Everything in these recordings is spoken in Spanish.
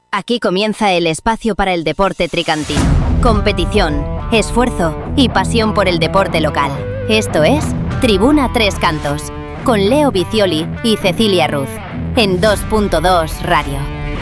Aquí comienza el espacio para el deporte tricantino. Competición, esfuerzo y pasión por el deporte local. Esto es Tribuna Tres Cantos, con Leo Vicioli y Cecilia Ruz, en 2.2 Radio.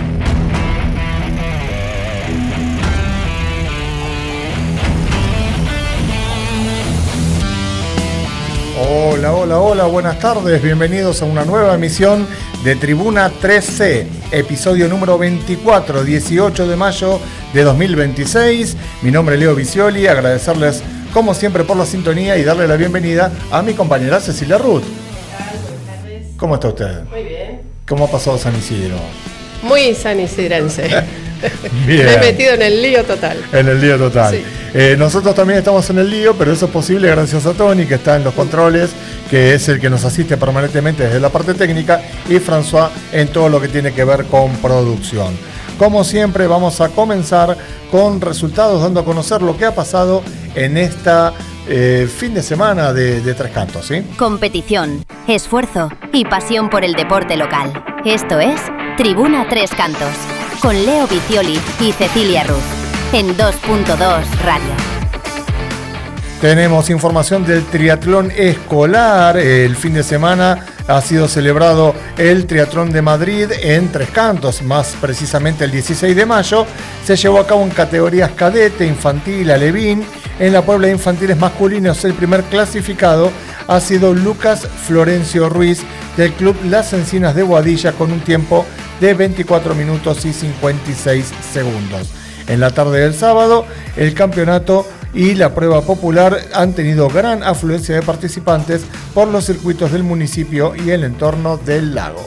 Hola, buenas tardes, bienvenidos a una nueva emisión de Tribuna 3C, episodio número 24, 18 de mayo de 2026. Mi nombre es Leo Vicioli, agradecerles como siempre por la sintonía y darle la bienvenida a mi compañera Cecilia Ruth. Buenas tardes. ¿Cómo está usted? Muy bien. ¿Cómo ha pasado San Isidro? Muy sanisidrense. Bien. Me he metido en el lío total. En el lío total. Sí. Nosotros también estamos en el lío, pero eso es posible gracias a Tony, que está en los controles, que es el que nos asiste permanentemente desde la parte técnica, y François en todo lo que tiene que ver con producción. Como siempre, vamos a comenzar con resultados, dando a conocer lo que ha pasado en esta fin de semana de Tres Cantos, ¿sí? Competición, esfuerzo y pasión por el deporte local. Esto es Tribuna Tres Cantos, con Leo Vicioli y Cecilia Ruz, en 2.2 Radio. Tenemos información del triatlón escolar. El fin de semana ha sido celebrado el Triatlón de Madrid en Tres Cantos, más precisamente el 16 de mayo. Se llevó a cabo en categorías cadete, infantil, alevín. En la Puebla de infantiles masculinos, el primer clasificado ha sido Lucas Florencio Ruiz, del Club Las Encinas de Boadilla, con un tiempo de 24 minutos y 56 segundos. En la tarde del sábado, el campeonato y la prueba popular han tenido gran afluencia de participantes por los circuitos del municipio y el entorno del lago.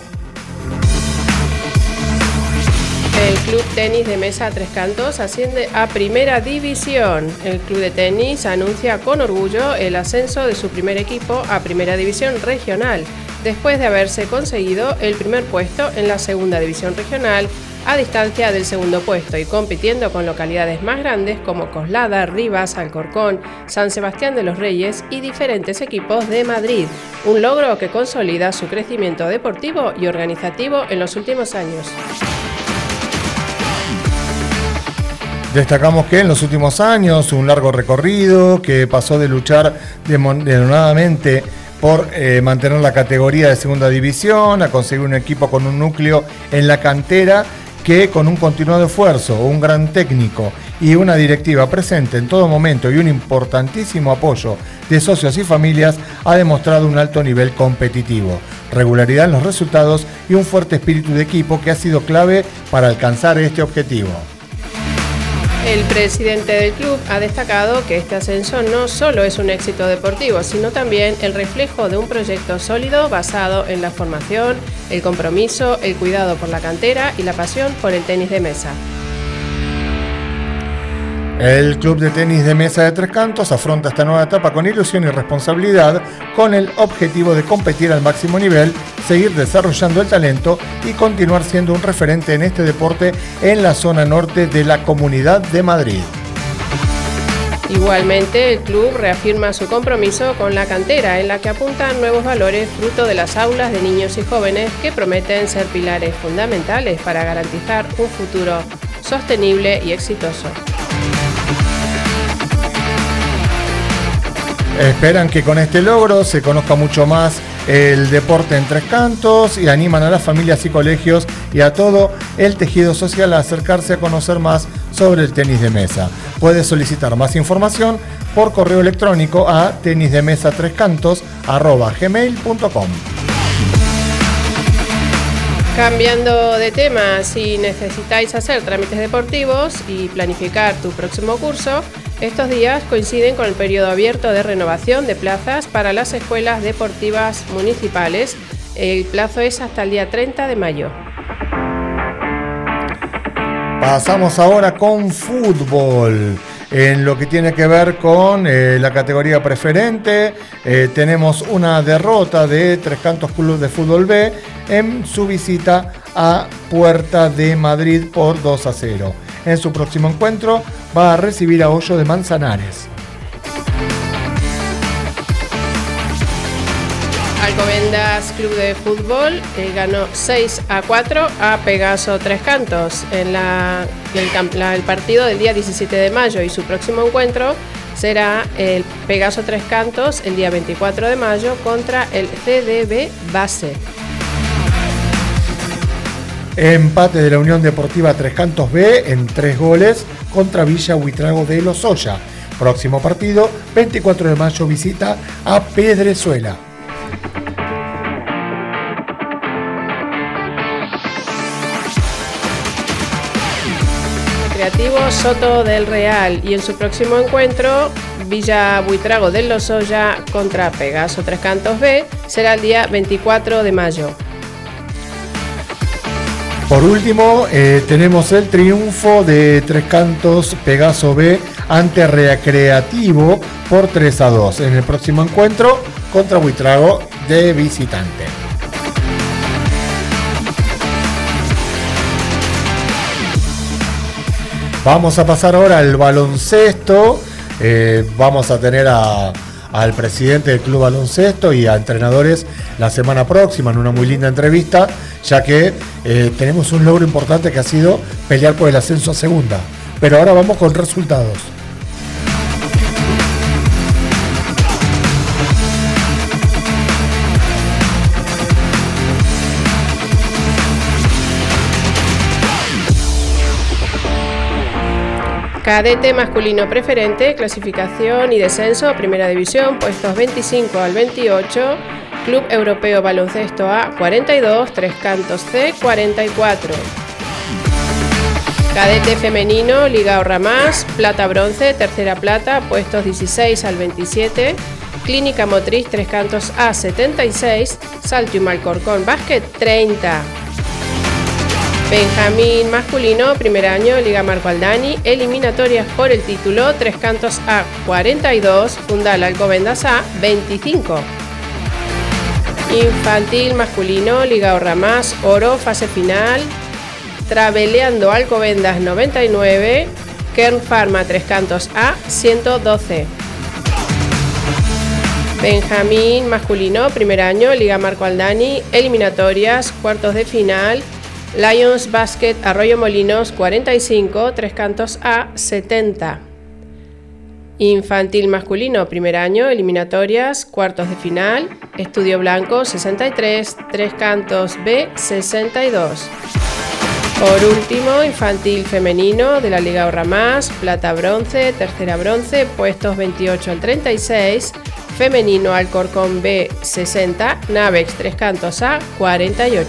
El Club Tenis de Mesa Tres Cantos asciende a Primera División. El Club de Tenis anuncia con orgullo el ascenso de su primer equipo a Primera División Regional, después de haberse conseguido el primer puesto en la Segunda División Regional, a distancia del segundo puesto y compitiendo con localidades más grandes como Coslada, Rivas, Alcorcón, San Sebastián de los Reyes y diferentes equipos de Madrid. Un logro que consolida su crecimiento deportivo y organizativo en los últimos años. Destacamos que en los últimos años un largo recorrido que pasó de luchar denodadamente por mantener la categoría de segunda división, a conseguir un equipo con un núcleo en la cantera que, con un continuado esfuerzo, un gran técnico y una directiva presente en todo momento y un importantísimo apoyo de socios y familias, ha demostrado un alto nivel competitivo, regularidad en los resultados y un fuerte espíritu de equipo que ha sido clave para alcanzar este objetivo. El presidente del club ha destacado que este ascenso no solo es un éxito deportivo, sino también el reflejo de un proyecto sólido basado en la formación, el compromiso, el cuidado por la cantera y la pasión por el tenis de mesa. El Club de Tenis de Mesa de Tres Cantos afronta esta nueva etapa con ilusión y responsabilidad, con el objetivo de competir al máximo nivel, seguir desarrollando el talento y continuar siendo un referente en este deporte en la zona norte de la Comunidad de Madrid. Igualmente, el club reafirma su compromiso con la cantera, en la que apuntan nuevos valores fruto de las aulas de niños y jóvenes que prometen ser pilares fundamentales para garantizar un futuro sostenible y exitoso. Esperan que con este logro se conozca mucho más el deporte en Tres Cantos y animan a las familias y colegios y a todo el tejido social a acercarse a conocer más sobre el tenis de mesa. Puede solicitar más información por correo electrónico a tenisdemesa3cantos@gmail.com. Cambiando de tema, si necesitáis hacer trámites deportivos y planificar tu próximo curso, estos días coinciden con el periodo abierto de renovación de plazas para las escuelas deportivas municipales. El plazo es hasta el día 30 de mayo. Pasamos ahora con fútbol. En lo que tiene que ver con la categoría preferente, tenemos una derrota de Tres Cantos Club de Fútbol B en su visita a Puerta de Madrid por 2-0. En su próximo encuentro va a recibir a Hoyo de Manzanares. Al Alcobendas Club de Fútbol ganó 6-4 a Pegaso Tres Cantos en el partido del día 17 de mayo y su próximo encuentro será el Pegaso Tres Cantos el día 24 de mayo contra el CDB Base. Empate de la Unión Deportiva Tres Cantos B en 3 goles contra Villa Buitrago de Lozoya. Próximo partido, 24 de mayo, visita a Pedrezuela. Recreativo Soto del Real y en su próximo encuentro Villa Buitrago del Lozoya contra Pegaso Tres Cantos B será el día 24 de mayo. Por último, tenemos el triunfo de Tres Cantos Pegaso B ante Recreativo por 3-2 en el próximo encuentro contra Buitrago de visitante. Vamos a pasar ahora al baloncesto. Vamos a tener al presidente del Club Baloncesto y a entrenadores la semana próxima en una muy linda entrevista, ya que tenemos un logro importante que ha sido pelear por el ascenso a segunda. Pero ahora vamos con resultados. Cadete masculino preferente, clasificación y descenso a Primera División, puestos 25 al 28, Club Europeo Baloncesto A 42, Tres Cantos C 44. Cadete femenino, Liga Ahorra Más, plata bronce, tercera plata, puestos 16 al 27, Clínica Motriz Tres Cantos A 76, Saltium Alcorcón Básquet 30. Benjamín masculino, primer año, Liga Marco Aldani, eliminatorias por el título, Tres Cantos A 42, Fundal Alcobendas A 25. Infantil masculino, Liga Ahorra Más, oro, fase final, Traveleando Alcobendas 99, Kern Pharma Tres Cantos A 112. Benjamín masculino, primer año, Liga Marco Aldani, eliminatorias, cuartos de final, Lions Basket Arroyo Molinos 45, Tres Cantos A 70. Infantil masculino, primer año, eliminatorias, cuartos de final, Estudio Blanco 63, Tres Cantos B 62. Por último, infantil femenino de la Liga Ahorra Más, plata bronce, tercera bronce, puestos 28 al 36, femenino Alcorcón B 60, Navex Tres Cantos A 48.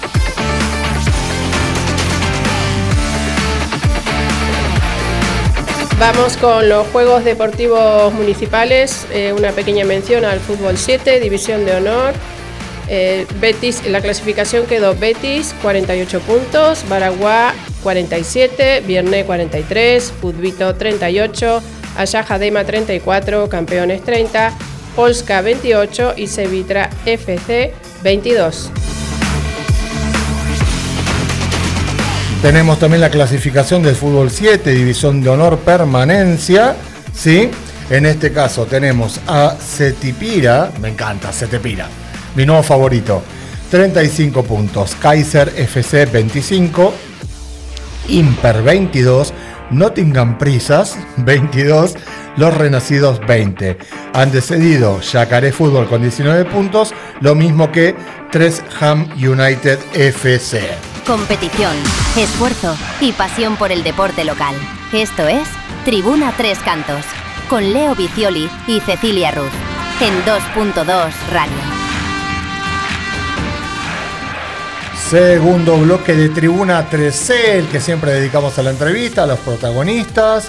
Vamos con los Juegos Deportivos Municipales, una pequeña mención al Fútbol 7, División de Honor. Betis, en la clasificación quedó Betis 48 puntos, Baraguá 47, Vierné 43, Pudvito 38, Ayajadema 34, Campeones 30, Polska 28 y Cevitra FC 22. Tenemos también la clasificación del Fútbol 7, División de Honor Permanencia, ¿sí? En este caso tenemos a Setipira, me encanta Setipira, mi nuevo favorito, 35 puntos, Kaiser FC 25, Imper 22, Nottingham Prisas 22, Los Renacidos 20. Han descendido Yacaré Fútbol con 19 puntos, lo mismo que 3 Ham United FC. Competición, esfuerzo y pasión por el deporte local. Esto es Tribuna Tres Cantos, con Leo Vicioli y Cecilia Ruz, en 2.2 Radio. Segundo bloque de Tribuna 3C, el que siempre dedicamos a la entrevista, a los protagonistas.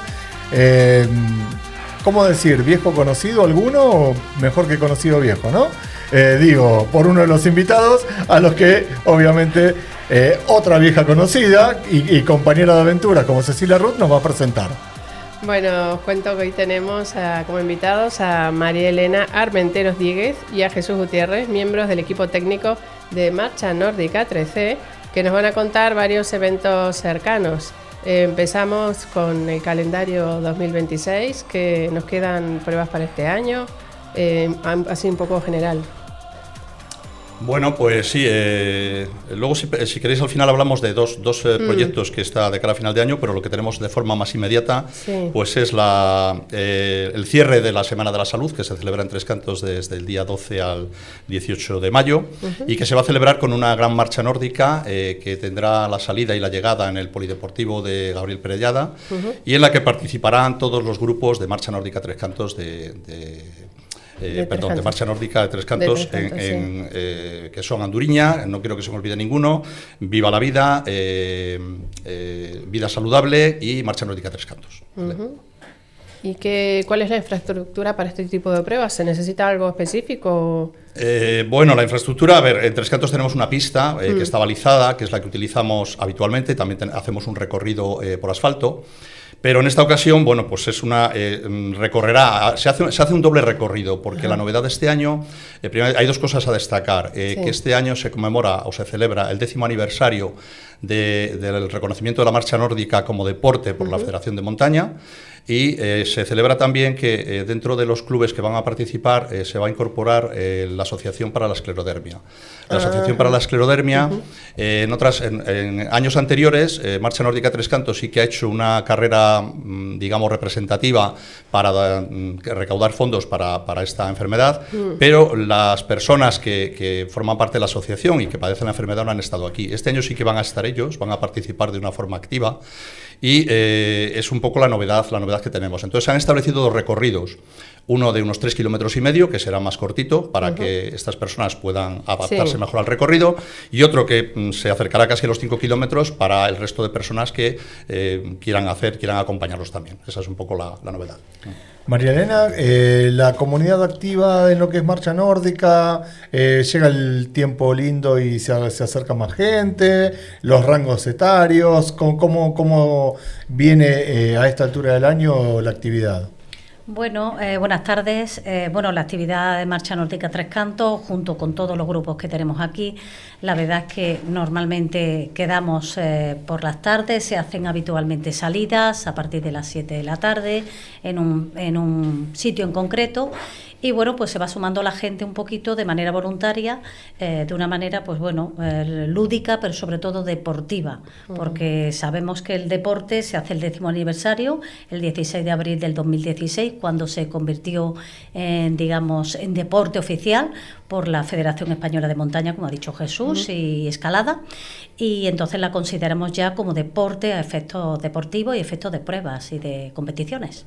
¿Cómo decir? ¿Viejo conocido alguno o mejor que conocido viejo, no? Digo, por uno de los invitados, a los que obviamente otra vieja conocida y compañera de aventura como Cecilia Ruth nos va a presentar. Bueno, os cuento que hoy tenemos como invitados a María Elena Armenteros Dieguez y a Jesús Gutiérrez, miembros del equipo técnico de Marcha Nórdica 3C, que nos van a contar varios eventos cercanos. Empezamos con el calendario 2026, que nos quedan pruebas para este año, así un poco general. Bueno, pues sí, luego si queréis al final hablamos de dos proyectos que está de cara a final de año, pero lo que tenemos de forma más inmediata pues es el cierre de la Semana de la Salud, que se celebra en Tres Cantos desde el día 12 al 18 de mayo y que se va a celebrar con una gran marcha nórdica que tendrá la salida y la llegada en el Polideportivo de Gabriel Perellada y en la que participarán todos los grupos de marcha nórdica Tres Cantos de Marcha Nórdica de Tres Cantos, que son Anduriña, no quiero que se me olvide ninguno, Viva la Vida, Vida Saludable y Marcha Nórdica Tres Cantos. ¿Vale? ¿Y cuál es la infraestructura para este tipo de pruebas? ¿Se necesita algo específico? Bueno, la infraestructura, a ver, en Tres Cantos tenemos una pista que está balizada, que es la que utilizamos habitualmente, también hacemos un recorrido por asfalto. Pero en esta ocasión, bueno, pues es se hace un doble recorrido, porque la novedad de este año, primero hay dos cosas a destacar, que este año se conmemora o se celebra el 10º aniversario del reconocimiento de la marcha nórdica como deporte por la Federación de Montaña, y se celebra también que dentro de los clubes que van a participar se va a incorporar la Asociación para la Esclerodermia. La Asociación para la Esclerodermia, en años anteriores, Marcha Nórdica Tres Cantos sí que ha hecho una carrera, digamos, representativa para recaudar fondos para esta enfermedad, pero las personas que forman parte de la asociación y que padecen la enfermedad no han estado aquí. Este año sí que van a estar ellos, van a participar de una forma activa y es un poco la novedad que tenemos. Entonces se han establecido dos recorridos, uno de unos 3,5 kilómetros, que será más cortito para que estas personas puedan adaptarse mejor al recorrido, y otro que se acercará casi a los 5 kilómetros para el resto de personas que quieran acompañarlos también. Esa es un poco la novedad. María Elena, la comunidad activa en lo que es marcha nórdica, llega el tiempo lindo y se acerca más gente, los rangos etarios, ¿cómo viene a esta altura del año la actividad? Bueno, buenas tardes. La actividad de Marcha Nórdica Tres Cantos, junto con todos los grupos que tenemos aquí, la verdad es que normalmente quedamos por las tardes, se hacen habitualmente salidas a partir de las 7 de la tarde en un sitio en concreto. Y bueno, pues se va sumando la gente un poquito de manera voluntaria, de una manera pues bueno, lúdica, pero sobre todo deportiva, porque sabemos que el deporte se hace el 10º aniversario, el 16 de abril del 2016, cuando se convirtió en deporte oficial por la Federación Española de Montaña, como ha dicho Jesús, y escalada, y entonces la consideramos ya como deporte a efectos deportivos y efectos de pruebas y de competiciones.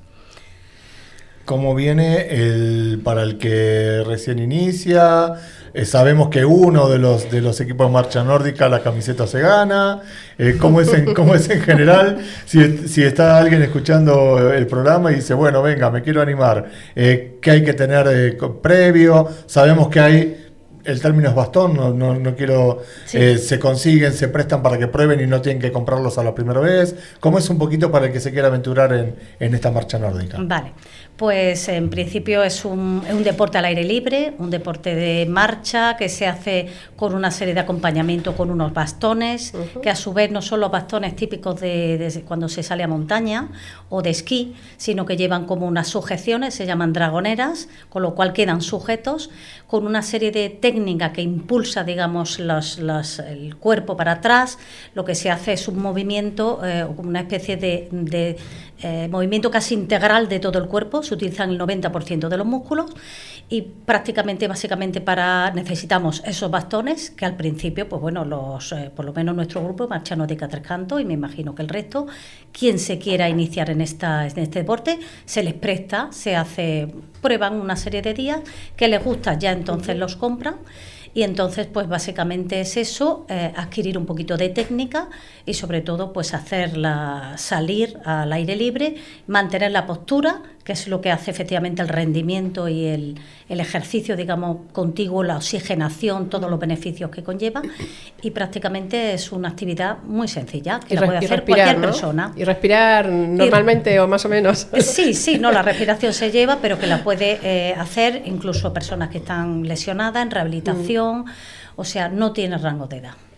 ¿Cómo viene para el que recién inicia? Sabemos que uno de los equipos de marcha nórdica la camiseta se gana. ¿Cómo es en general? Si está alguien escuchando el programa y dice, bueno, venga, me quiero animar, ¿qué hay que tener previo? Sabemos que hay... El término es bastón, no quiero... Sí. Se consiguen, se prestan para que prueben y no tienen que comprarlos a la primera vez. ¿Cómo es un poquito para el que se quiera aventurar en esta marcha nórdica? Vale, pues en principio es un deporte al aire libre, un deporte de marcha que se hace con una serie de acompañamiento con unos bastones, que a su vez no son los bastones típicos de cuando se sale a montaña o de esquí, sino que llevan como unas sujeciones, se llaman dragoneras, con lo cual quedan sujetos con una serie de técnica que impulsa, digamos, el cuerpo para atrás. Lo que se hace es un movimiento, una especie de movimiento casi integral de todo el cuerpo. Se utilizan el 90% de los músculos y prácticamente, básicamente, necesitamos esos bastones que al principio, pues bueno, por lo menos nuestro grupo, Marcha Nórdica Tres Cantos, y me imagino que el resto, quien se quiera iniciar en este deporte, se les presta, prueban una serie de días que les gusta, ya entonces los compran. Y entonces, pues básicamente es eso, adquirir un poquito de técnica y sobre todo, pues salir al aire libre, mantener la postura, que es lo que hace efectivamente el rendimiento y el ejercicio, digamos, contiguo, la oxigenación, todos los beneficios que conlleva, y prácticamente es una actividad muy sencilla, que la puede hacer cualquier persona. Y respirar normalmente o más o menos. Sí, la respiración se lleva, pero que la puede hacer incluso personas que están lesionadas en rehabilitación, o sea, no tiene rango de edad.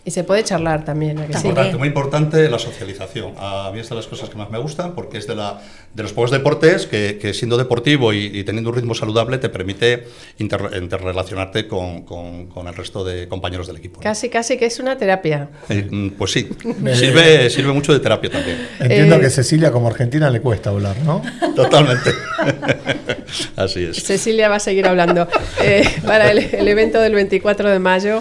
Y se puede charlar también. ¿A que sí? Correcto, muy importante la socialización. A mí es de las cosas que más me gustan porque es de los pocos deportes que siendo deportivo y teniendo un ritmo saludable te permite interrelacionarte con el resto de compañeros del equipo, ¿no? Casi que es una terapia. Pues sí, sirve mucho de terapia también. Entiendo que Cecilia como argentina le cuesta hablar, ¿no? Totalmente. Así es. Cecilia va a seguir hablando. Para el evento del 24 de mayo,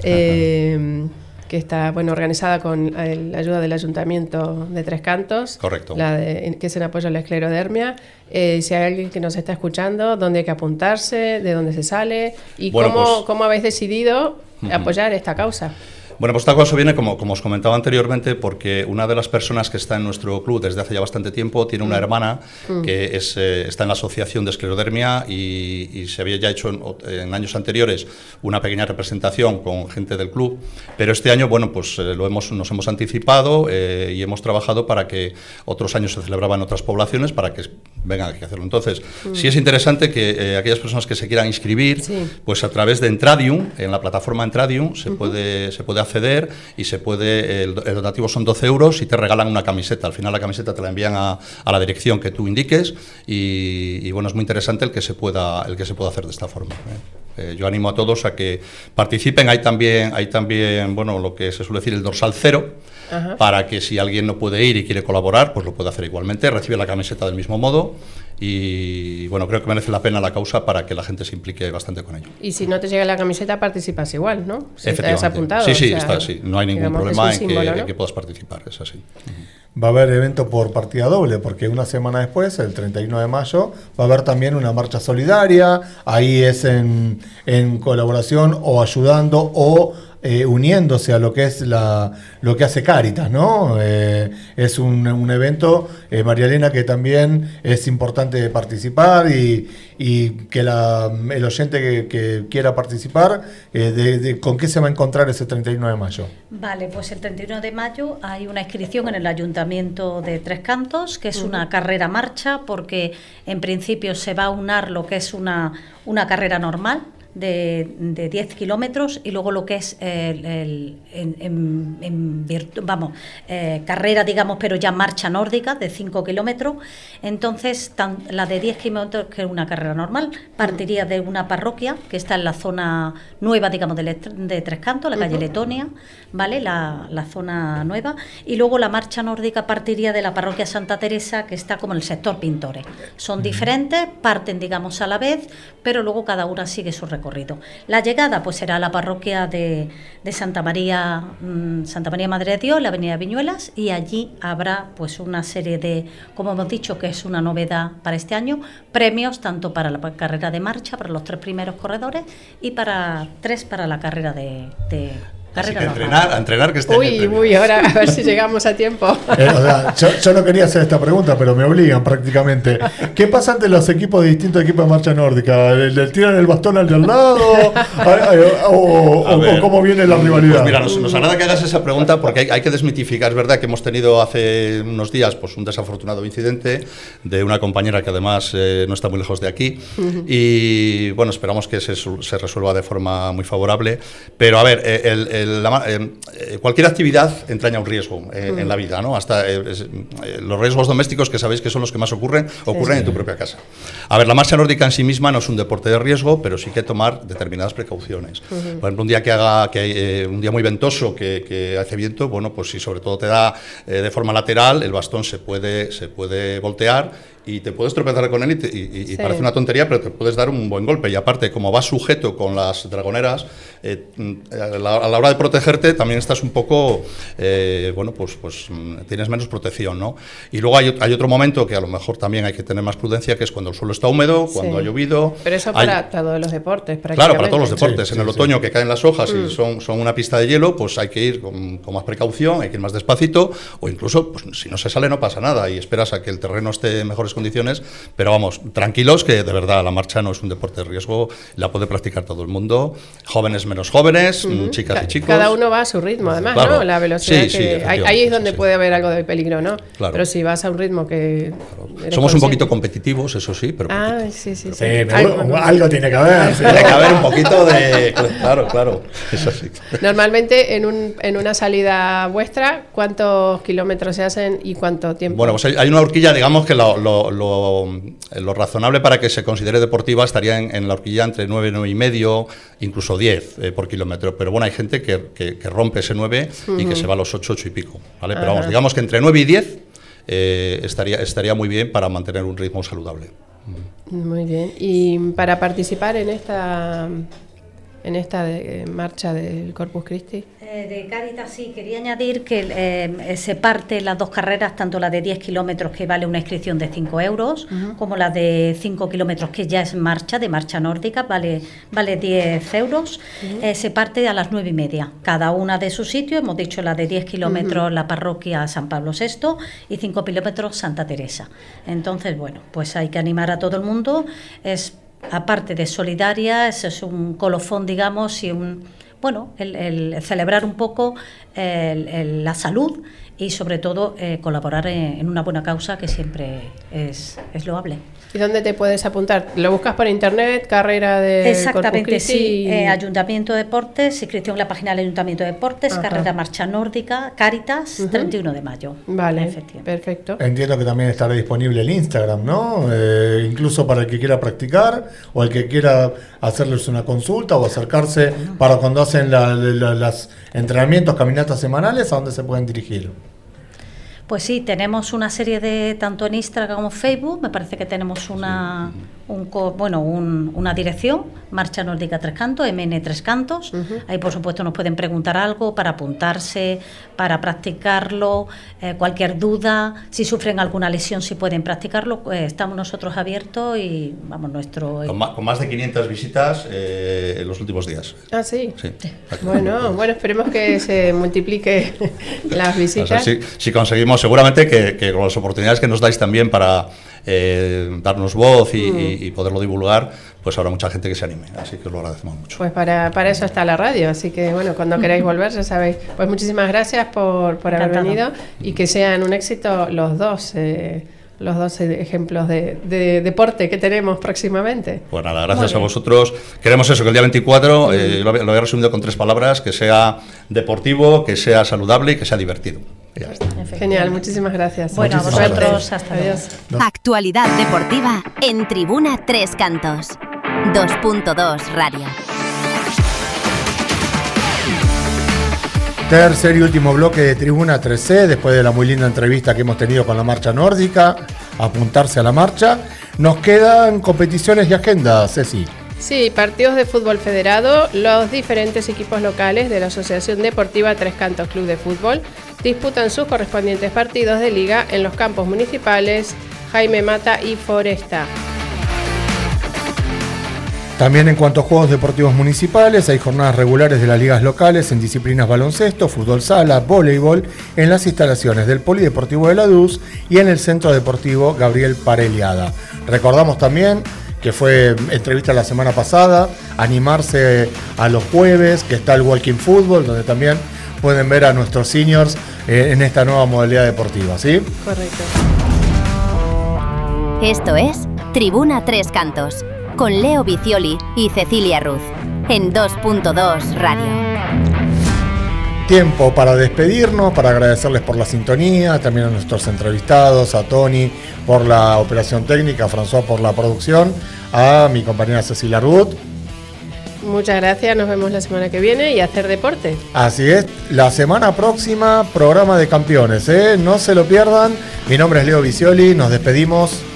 que está organizada con la ayuda del Ayuntamiento de Tres Cantos. Correcto. Que es en apoyo a la esclerodermia. Si hay alguien que nos está escuchando, ¿dónde hay que apuntarse? ¿De dónde se sale? ¿Y cómo habéis decidido apoyar esta causa? Bueno, pues esta cosa viene, como os comentaba anteriormente, porque una de las personas que está en nuestro club desde hace ya bastante tiempo tiene una hermana que está en la asociación de esclerodermia y se había ya hecho en años anteriores una pequeña representación con gente del club, pero este año, pues nos hemos anticipado y hemos trabajado para que otros años se celebraban en otras poblaciones para que vengan aquí a hacerlo. Entonces, sí es interesante que aquellas personas que se quieran inscribir, pues a través de Entradium, en la plataforma Entradium, se puede acceder y el donativo son 12 euros y te regalan una camiseta. Al final la camiseta te la envían a la dirección que tú indiques y es muy interesante el que se pueda hacer de esta forma. Yo animo a todos a que participen. Hay también lo que se suele decir el dorsal cero, para que si alguien no puede ir y quiere colaborar, pues lo puede hacer igualmente, recibe la camiseta del mismo modo y creo que merece la pena la causa para que la gente se implique bastante con ello. Y si no te llega la camiseta, participas igual, ¿no? Si efectivamente. ¿Te has apuntado? Sí, sí, no hay ningún problema símbolo, en que puedas participar, es así. Va a haber evento por partida doble, porque una semana después, el 31 de mayo, va a haber también una marcha solidaria. Ahí es en colaboración o ayudando o uniéndose a lo que es lo que hace Cáritas, ¿no? Es un evento, María Elena, que también es importante participar y que el oyente que quiera participar, ¿con qué se va a encontrar ese 31 de mayo? Vale, pues el 31 de mayo hay una inscripción en el Ayuntamiento de Tres Cantos, que es una carrera marcha, porque en principio se va a unar lo que es una carrera normal, de 10 kilómetros y luego lo que es carrera, digamos, pero ya marcha nórdica de 5 kilómetros. Entonces, la de 10 kilómetros, que es una carrera normal, partiría de una parroquia que está en la zona nueva, digamos, de Tres Cantos, la calle Letonia, ¿vale? La zona nueva. Y luego la marcha nórdica partiría de la parroquia Santa Teresa, que está como en el sector Pintores. Son diferentes, parten, digamos, a la vez, pero luego cada una sigue su recorrido. La llegada pues será a la parroquia de Santa María Madre de Dios, la avenida Viñuelas, y allí habrá pues una serie de, como hemos dicho, que es una novedad para este año, premios tanto para la carrera de marcha, para los 3 primeros corredores, y para 3 para la carrera de Así que a entrenar que esté en Uy, ahora a ver si llegamos a tiempo. Yo no quería hacer esta pregunta, pero me obligan prácticamente. ¿Qué pasa ante los equipos de distintos equipos de marcha nórdica? ¿Le tiran el bastón al de al lado? ¿O cómo viene la rivalidad? Pues mira, nos agrada que hagas esa pregunta porque hay que desmitificar. Es verdad que hemos tenido hace unos días pues un desafortunado incidente de una compañera que además no está muy lejos de aquí. Y bueno, esperamos que se resuelva de forma muy favorable. Pero a ver, cualquier actividad entraña un riesgo en la vida, ¿no? Hasta los riesgos domésticos, que sabéis que son los que más ocurren en tu propia casa. A ver, la marcha nórdica en sí misma no es un deporte de riesgo, pero sí que tomar determinadas precauciones. Por ejemplo, un día un día muy ventoso que hace viento, bueno, pues si sobre todo te da de forma lateral, el bastón se puede voltear y te puedes tropezar con él y parece una tontería, pero te puedes dar un buen golpe. Y aparte, como vas sujeto con las dragoneras, a la hora de protegerte también estás un poco, pues tienes menos protección, ¿no? Y luego hay otro momento que a lo mejor también hay que tener más prudencia, que es cuando el suelo está húmedo, cuando ha llovido. Pero eso para todos los deportes, Claro, para todos los deportes. En el otoño, que caen las hojas y son una pista de hielo, pues hay que ir con más precaución, hay que ir más despacito, o incluso, pues si no se sale no pasa nada y esperas a que el terreno esté en mejores mejores condiciones, pero vamos, tranquilos que de verdad la marcha no es un deporte de riesgo, la puede practicar todo el mundo, jóvenes menos jóvenes, chicas y chicos. Cada uno va a su ritmo, además, claro. ¿no? La velocidad ahí es donde puede haber algo de peligro, ¿no? Claro. Pero si vas a un ritmo que... Somos un poquito competitivos, eso sí, pero... Sí. Algo tiene que haber. Tiene que haber un poquito de... Claro, eso sí. Normalmente en una salida vuestra, ¿cuántos kilómetros se hacen y cuánto tiempo? Bueno, pues hay una horquilla, digamos que lo razonable para que se considere deportiva estaría en la horquilla entre 9, 9 y medio, incluso 10 por kilómetro. Pero bueno, hay gente que rompe ese 9 y que se va a los 8, 8 y pico, ¿vale? Pero vamos, digamos que entre 9 y 10 estaría muy bien para mantener un ritmo saludable. Muy bien. Y para participar en esta marcha del Corpus Christi. De Cáritas, sí, quería añadir que se parte las dos carreras, tanto la de 10 kilómetros, que vale una inscripción de 5 euros, como la de 5 kilómetros, que ya es marcha, de marcha nórdica, vale 10 euros. Se parte a las 9:30, cada una de su sitio. Hemos dicho la de 10 kilómetros, la parroquia San Pablo VI, y 5 kilómetros Santa Teresa. Entonces, bueno, pues hay que animar a todo el mundo. Aparte de solidaria, es un colofón, digamos, y el celebrar un poco la salud y sobre todo colaborar en una buena causa que siempre es loable. ¿Y dónde te puedes apuntar? ¿Lo buscas por internet? ¿Carrera de Exactamente, sí. Ayuntamiento de Deportes, inscripción en la página del Ayuntamiento de Deportes, carrera marcha nórdica, Cáritas, 31 de mayo. Vale, perfecto. Entiendo que también estará disponible el Instagram, ¿no? Incluso para el que quiera practicar o el que quiera hacerles una consulta o acercarse para cuando hacen los entrenamientos, caminatas semanales, ¿a dónde se pueden dirigir? Pues sí, tenemos una serie de, tanto en Instagram como en Facebook, me parece que tenemos una dirección, Marcha Nórdica Tres Cantos, MN Tres Cantos. Ahí, por supuesto, nos pueden preguntar algo para apuntarse, para practicarlo, cualquier duda, si sufren alguna lesión, si pueden practicarlo, pues estamos nosotros abiertos y vamos, Con más de 500 visitas en los últimos días. Ah, sí. Bueno, esperemos que se multiplique las visitas. O sea, si conseguimos, seguramente que con las oportunidades que nos dais también para darnos voz y poderlo divulgar, pues habrá mucha gente que se anime, así que os lo agradecemos mucho. Pues para eso está la radio, así que bueno, cuando queráis volver, ya sabéis. Pues muchísimas gracias por haber venido y que sean un éxito los dos ejemplos de deporte que tenemos próximamente. Pues nada, gracias a vosotros. Queremos eso, que el día 24, lo he resumido con 3 palabras, que sea deportivo, que sea saludable y que sea divertido. Ya está. Genial, muchísimas gracias. Bueno, a vosotros, hasta luego. Actualidad deportiva en Tribuna Tres Cantos. 2.2 Radio. Tercer y último bloque de Tribuna 3C, después de la muy linda entrevista que hemos tenido con la marcha nórdica, apuntarse a la marcha. Nos quedan competiciones y agendas, Ceci. Sí, partidos de fútbol federado. Los diferentes equipos locales de la Asociación Deportiva Tres Cantos Club de Fútbol disputan sus correspondientes partidos de liga en los campos municipales Jaime Mata y Foresta. También en cuanto a juegos deportivos municipales, hay jornadas regulares de las ligas locales en disciplinas baloncesto, fútbol sala, voleibol, en las instalaciones del Polideportivo de la DUS y en el Centro Deportivo Gabriel Pareliada. Recordamos también que fue entrevista la semana pasada, animarse a los jueves, que está el Walking Football, donde también pueden ver a nuestros seniors en esta nueva modalidad deportiva, ¿sí? Correcto. Esto es Tribuna Tres Cantos, con Leo Vicioli y Cecilia Ruz, en 2.2 Radio. Tiempo para despedirnos, para agradecerles por la sintonía, también a nuestros entrevistados, a Tony por la operación técnica, a François por la producción, a mi compañera Cecilia Ruth. Muchas gracias, nos vemos la semana que viene y a hacer deporte. Así es, la semana próxima programa de campeones, no se lo pierdan. Mi nombre es Leo Vicioli, nos despedimos.